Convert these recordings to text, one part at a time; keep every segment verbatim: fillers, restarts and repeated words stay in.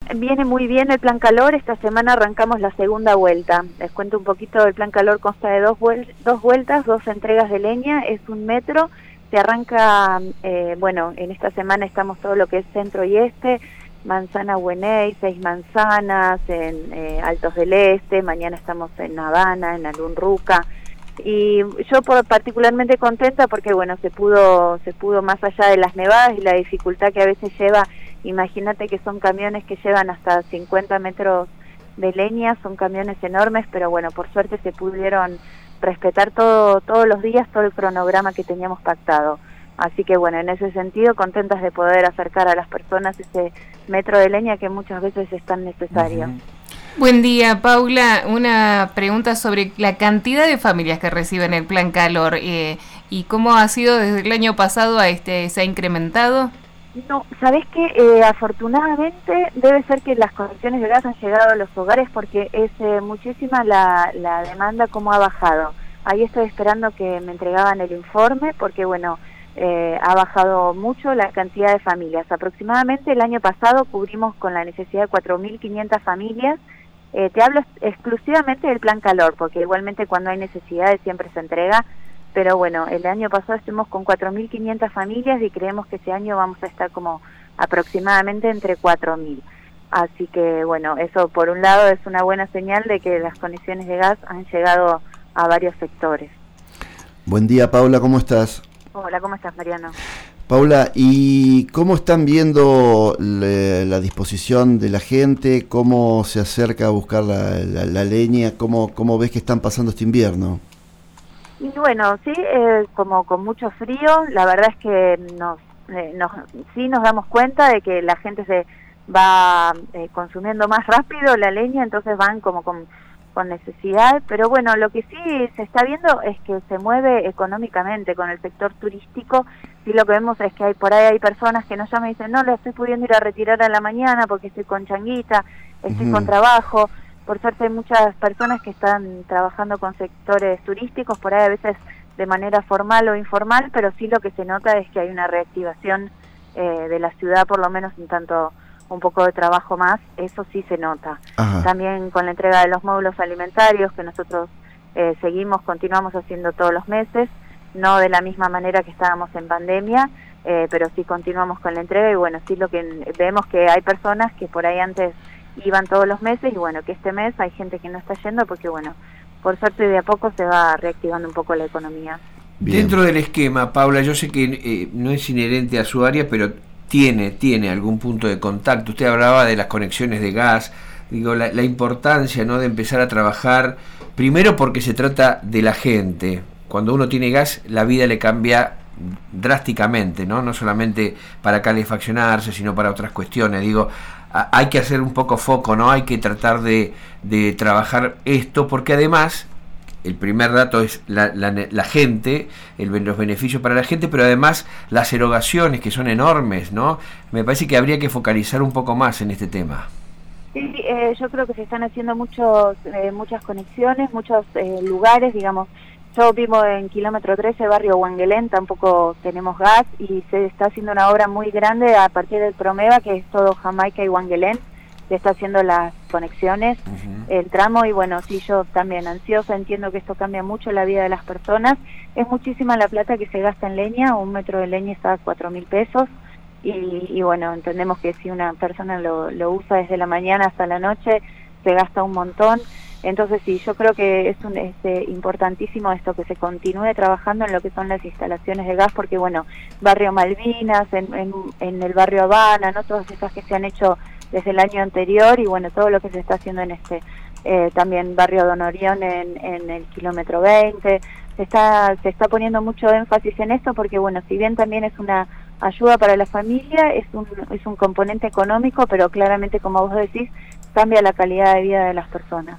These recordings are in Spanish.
Viene muy bien el Plan Calor. Esta semana arrancamos la segunda vuelta. Les cuento un poquito. El Plan Calor consta de dos, vuel dos vueltas, dos entregas de leña, es un metro. Se arranca, eh, bueno, en esta semana estamos todo lo que es centro y este, Manzana Güeney, Seis Manzanas, en eh, Altos del Este, mañana estamos en Habana, en Alunruca. Y yo por, particularmente contenta porque, bueno, se pudo, se pudo más allá de las nevadas y la dificultad que a veces lleva. Imagínate que son camiones que llevan hasta cincuenta metros de leña, son camiones enormes, pero bueno, por suerte se pudieron respetar todo todos los días, todo el cronograma que teníamos pactado. Así que bueno, en ese sentido, contentas de poder acercar a las personas ese metro de leña que muchas veces es tan necesario. Uh-huh. Buen día, Paula. Una pregunta sobre la cantidad de familias que reciben el Plan Calor eh, y cómo ha sido desde el año pasado a este, ¿se ha incrementado? No, ¿sabés qué? Eh, afortunadamente debe ser que las conexiones de gas han llegado a los hogares porque es eh, muchísima la, la demanda como ha bajado. Ahí estoy esperando que me entregaban el informe porque, bueno, eh, ha bajado mucho la cantidad de familias. Aproximadamente el año pasado cubrimos con la necesidad de cuatro mil quinientas familias. Eh, te hablo exclusivamente del Plan Calor porque igualmente cuando hay necesidades siempre se entrega. Pero bueno, el año pasado estuvimos con cuatro mil quinientas familias y creemos que este año vamos a estar como aproximadamente entre cuatro mil. Así que bueno, eso por un lado es una buena señal de que las conexiones de gas han llegado a varios sectores. Buen día, Paula, ¿cómo estás? Hola, ¿cómo estás, Mariano? Paula, ¿y cómo están viendo le, la disposición de la gente? ¿Cómo se acerca a buscar la, la, la leña? ¿Cómo, ¿Cómo ves que están pasando este invierno? Y bueno, sí, eh, como con mucho frío, la verdad es que nos, eh, nos sí nos damos cuenta de que la gente se va eh, consumiendo más rápido la leña, entonces van como con, con necesidad, pero bueno, lo que sí se está viendo es que se mueve económicamente con el sector turístico. Sí, lo que vemos es que hay por ahí hay personas que nos llaman y dicen, no, la estoy pudiendo ir a retirar a la mañana porque estoy con changuita, estoy uh-huh. con trabajo. Por suerte hay muchas personas que están trabajando con sectores turísticos, por ahí a veces de manera formal o informal, pero sí lo que se nota es que hay una reactivación eh, de la ciudad, por lo menos un tanto, un poco de trabajo más, eso sí se nota. Ajá. También con la entrega de los módulos alimentarios que nosotros eh, seguimos, continuamos haciendo todos los meses, no de la misma manera que estábamos en pandemia, eh, pero sí continuamos con la entrega y bueno, sí lo que vemos que hay personas que por ahí antes iban todos los meses y bueno, que este mes hay gente que no está yendo porque bueno, por suerte de a poco se va reactivando un poco la economía. Bien. Dentro del esquema, Paula, yo sé que eh, no es inherente a su área, pero tiene, tiene algún punto de contacto. Usted hablaba de las conexiones de gas, digo, la, la importancia, ¿no?, de empezar a trabajar, primero porque se trata de la gente. Cuando uno tiene gas, la vida le cambia drásticamente, ¿no? No solamente para calefaccionarse, sino para otras cuestiones. Digo, hay que hacer un poco foco, ¿no? Hay que tratar de, de trabajar esto, porque además, el primer dato es la, la, la gente, el, los beneficios para la gente, pero además las erogaciones, que son enormes, ¿no? Me parece que habría que focalizar un poco más en este tema. Sí, eh, yo creo que se están haciendo muchos, eh, muchas conexiones, muchos eh, lugares, digamos. Yo vivo en kilómetro trece, barrio Wangelén, tampoco tenemos gas y se está haciendo una obra muy grande a partir del Promeva, que es todo Jamaica y Wangelén, se está haciendo las conexiones, uh-huh. el tramo y bueno, sí, yo también ansiosa, entiendo que esto cambia mucho la vida de las personas, es muchísima la plata que se gasta en leña, un metro de leña está a cuatro mil pesos y, y bueno, entendemos que si una persona lo, lo usa desde la mañana hasta la noche, se gasta un montón. Entonces sí, yo creo que es un, este, importantísimo esto, que se continúe trabajando en lo que son las instalaciones de gas, porque bueno, barrio Malvinas, en, en, en el barrio Habana, ¿no?, todas esas que se han hecho desde el año anterior y bueno, todo lo que se está haciendo en este, eh, también barrio Don Orión en, en el kilómetro veinte, se está, se está poniendo mucho énfasis en esto porque bueno, si bien también es una ayuda para la familia, es un, es un componente económico, pero claramente, como vos decís, cambia la calidad de vida de las personas.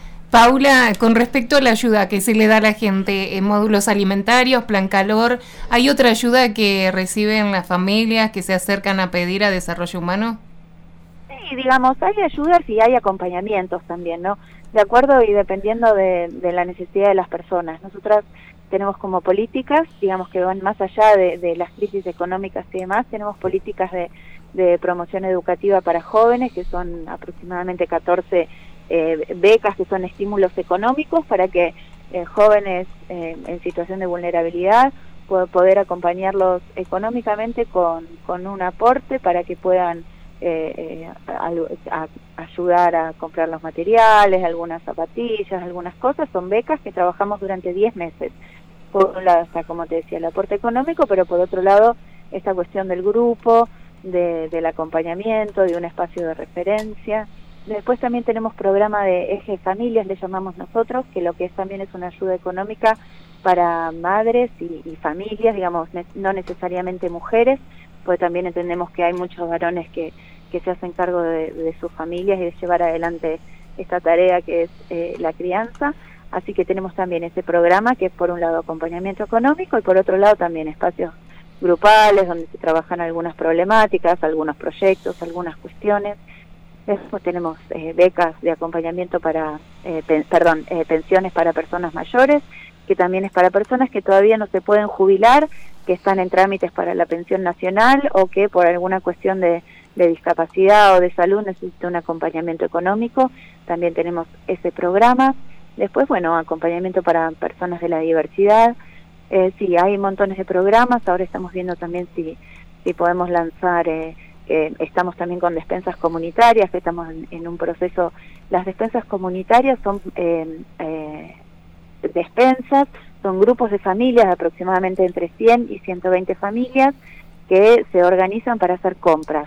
Paula, con respecto a la ayuda que se le da a la gente en módulos alimentarios, Plan Calor, ¿hay otra ayuda que reciben las familias que se acercan a pedir a Desarrollo Humano? Sí, digamos, hay ayudas y hay acompañamientos también, ¿no? De acuerdo y dependiendo de, de la necesidad de las personas. Nosotras tenemos como políticas, digamos, que van más allá de, de las crisis económicas y demás, tenemos políticas de, de promoción educativa para jóvenes, que son aproximadamente catorce eh, becas, que son estímulos económicos para que eh, jóvenes eh, en situación de vulnerabilidad puedan poder acompañarlos económicamente con, con un aporte para que puedan eh, eh, a, a, ayudar a comprar los materiales, algunas zapatillas, algunas cosas. Son becas que trabajamos durante diez meses. Por un lado está, como te decía, el aporte económico, pero por otro lado esta cuestión del grupo, de, del acompañamiento, de un espacio de referencia. Después también tenemos programa de eje familias, le llamamos nosotros, que lo que es también es una ayuda económica para madres y, y familias, digamos, ne no necesariamente mujeres, porque también entendemos que hay muchos varones que, que se hacen cargo de, de sus familias y de llevar adelante esta tarea que es eh, la crianza. Así que tenemos también ese programa que es por un lado acompañamiento económico y por otro lado también espacios grupales donde se trabajan algunas problemáticas, algunos proyectos, algunas cuestiones. Después tenemos eh, becas de acompañamiento para, eh, pen, perdón, eh, pensiones para personas mayores, que también es para personas que todavía no se pueden jubilar, que están en trámites para la pensión nacional o que por alguna cuestión de, de discapacidad o de salud necesita un acompañamiento económico. También tenemos ese programa. Después, bueno, acompañamiento para personas de la diversidad. Eh, sí, hay montones de programas. Ahora estamos viendo también si, si podemos lanzar... Eh, Eh, estamos también con despensas comunitarias, que estamos en, en un proceso. Las despensas comunitarias son eh, eh, despensas, son grupos de familias, aproximadamente entre cien y ciento veinte familias, que se organizan para hacer compras.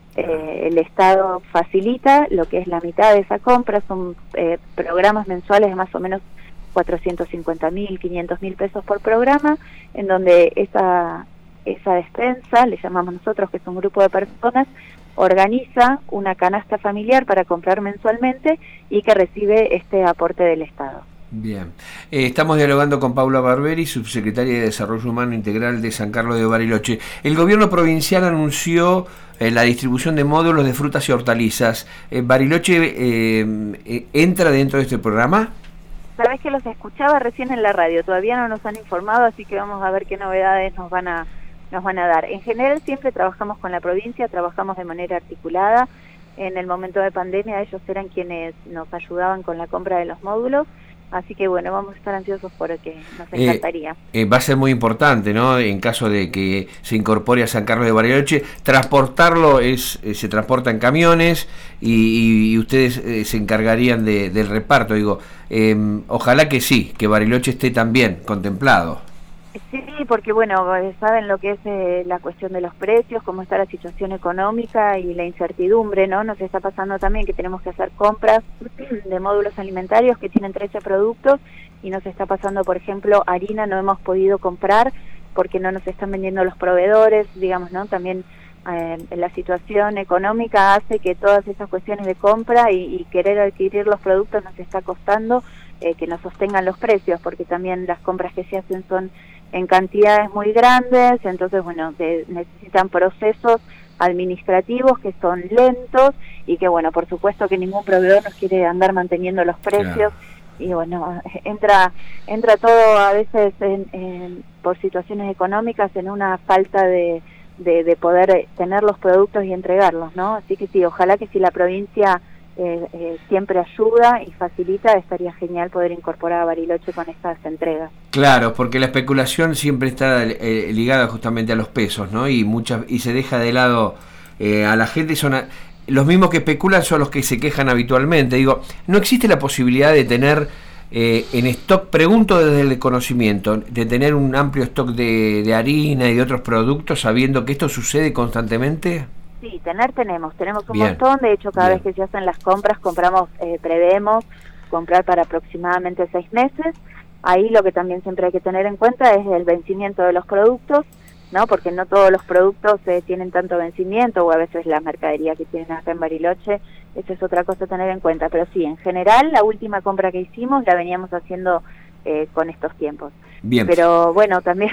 Eh, el Estado facilita lo que es la mitad de esa compra, son eh, programas mensuales de más o menos cuatrocientos cincuenta mil, quinientos mil pesos por programa, en donde esa... esa despensa, le llamamos nosotros, que es un grupo de personas, organiza una canasta familiar para comprar mensualmente y que recibe este aporte del Estado. Bien. Eh, estamos dialogando con Paula Barberi, subsecretaria de Desarrollo Humano Integral de San Carlos de Bariloche. El gobierno provincial anunció eh, la distribución de módulos de frutas y hortalizas. Eh, ¿Bariloche eh, eh, entra dentro de este programa? Sabés que los escuchaba recién en la radio, todavía no nos han informado, así que vamos a ver qué novedades nos van a nos van a dar. En general siempre trabajamos con la provincia, trabajamos de manera articulada. En el momento de pandemia ellos eran quienes nos ayudaban con la compra de los módulos, así que bueno, vamos a estar ansiosos porque nos encantaría. Eh, eh, va a ser muy importante, ¿no? En caso de que se incorpore a San Carlos de Bariloche, transportarlo es eh, se transporta en camiones y, y, y ustedes eh, se encargarían de, del reparto. Digo, eh, ojalá que sí, que Bariloche esté también contemplado. Sí, porque bueno, saben lo que es eh, la cuestión de los precios, cómo está la situación económica y la incertidumbre, ¿no? Nos está pasando también que tenemos que hacer compras de módulos alimentarios que tienen trece productos y nos está pasando, por ejemplo, harina no hemos podido comprar porque no nos están vendiendo los proveedores, digamos, ¿no? También eh, la situación económica hace que todas esas cuestiones de compra y, y querer adquirir los productos nos está costando eh, que nos sostengan los precios, porque también las compras que se hacen son en cantidades muy grandes, entonces bueno, que necesitan procesos administrativos que son lentos y que bueno, por supuesto que ningún proveedor nos quiere andar manteniendo los precios. Claro. Y bueno, entra entra todo a veces en, en, por situaciones económicas en una falta de, de, de poder tener los productos y entregarlos, ¿no? Así que sí, ojalá que si la provincia Eh, eh, siempre ayuda y facilita, estaría genial poder incorporar a Bariloche con estas entregas. Claro, porque la especulación siempre está eh, ligada justamente a los pesos, ¿no? Y muchas y se deja de lado eh, a la gente, son a, los mismos que especulan son los que se quejan habitualmente. Digo, ¿no existe la posibilidad de tener eh, en stock, pregunto desde el conocimiento, de tener un amplio stock de, de harina y de otros productos, sabiendo que esto sucede constantemente? Sí, tener tenemos, tenemos un Bien. montón, de hecho cada Bien. vez que se hacen las compras, compramos, eh, prevemos comprar para aproximadamente seis meses. Ahí lo que también siempre hay que tener en cuenta es el vencimiento de los productos, ¿no? Porque no todos los productos eh, tienen tanto vencimiento, o a veces la mercadería que tienen acá en Bariloche, eso es otra cosa a tener en cuenta. Pero sí, en general, la última compra que hicimos la veníamos haciendo eh, con estos tiempos. Bien. Pero bueno, también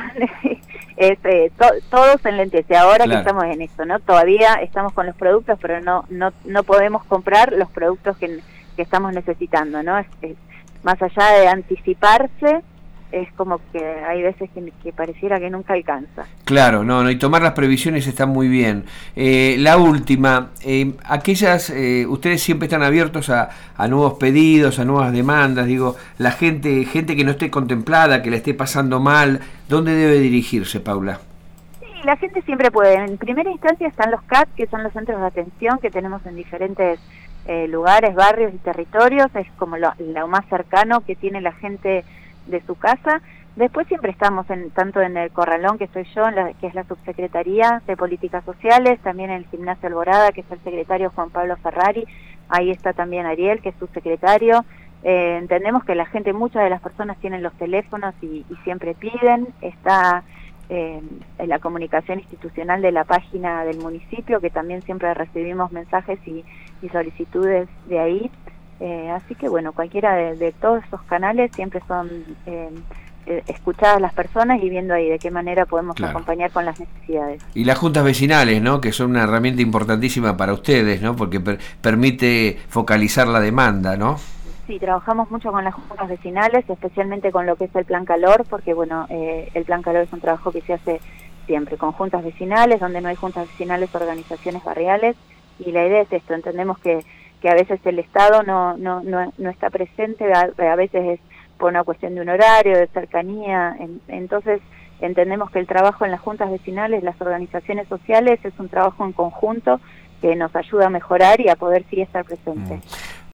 es eh, to, todos en lentece, ahora claro. que estamos en esto, ¿no? Todavía estamos con los productos, pero no no no podemos comprar los productos que, que estamos necesitando, ¿no? Es, es, más allá de anticiparse, es como que hay veces que, que pareciera que nunca alcanza. Claro, no, no, y tomar las previsiones está muy bien. Eh, la última, eh, aquellas, eh, ustedes siempre están abiertos a, a nuevos pedidos, a nuevas demandas, digo, la gente, gente que no esté contemplada, que la esté pasando mal, ¿dónde debe dirigirse, Paula? Sí, la gente siempre puede. En primera instancia están los C A T, que son los centros de atención que tenemos en diferentes eh, lugares, barrios y territorios, es como lo, lo más cercano que tiene la gente de su casa. Después siempre estamos en, tanto en el Corralón, que estoy yo, en la, que es la subsecretaría de Políticas Sociales, también en el Gimnasio Alborada, que es el secretario Juan Pablo Ferrari, ahí está también Ariel, que es subsecretario. Eh, entendemos que la gente, muchas de las personas tienen los teléfonos y, y siempre piden, está eh, en la comunicación institucional de la página del municipio, que también siempre recibimos mensajes y, y solicitudes de ahí. Eh, así que bueno, cualquiera de, de todos esos canales siempre son eh, eh, escuchadas las personas y viendo ahí de qué manera podemos claro. acompañar con las necesidades. Y las juntas vecinales, ¿no? Que son una herramienta importantísima para ustedes, ¿no? Porque per permite focalizar la demanda, ¿no? Sí, trabajamos mucho con las juntas vecinales, especialmente con lo que es el Plan Calor, porque bueno, eh, el Plan Calor es un trabajo que se hace siempre con juntas vecinales, donde no hay juntas vecinales, organizaciones barriales, y la idea es esto, entendemos que que a veces el Estado no no no, no está presente, a, a veces es por una cuestión de un horario, de cercanía, en, entonces entendemos que el trabajo en las juntas vecinales, las organizaciones sociales, es un trabajo en conjunto que nos ayuda a mejorar y a poder sí estar presentes.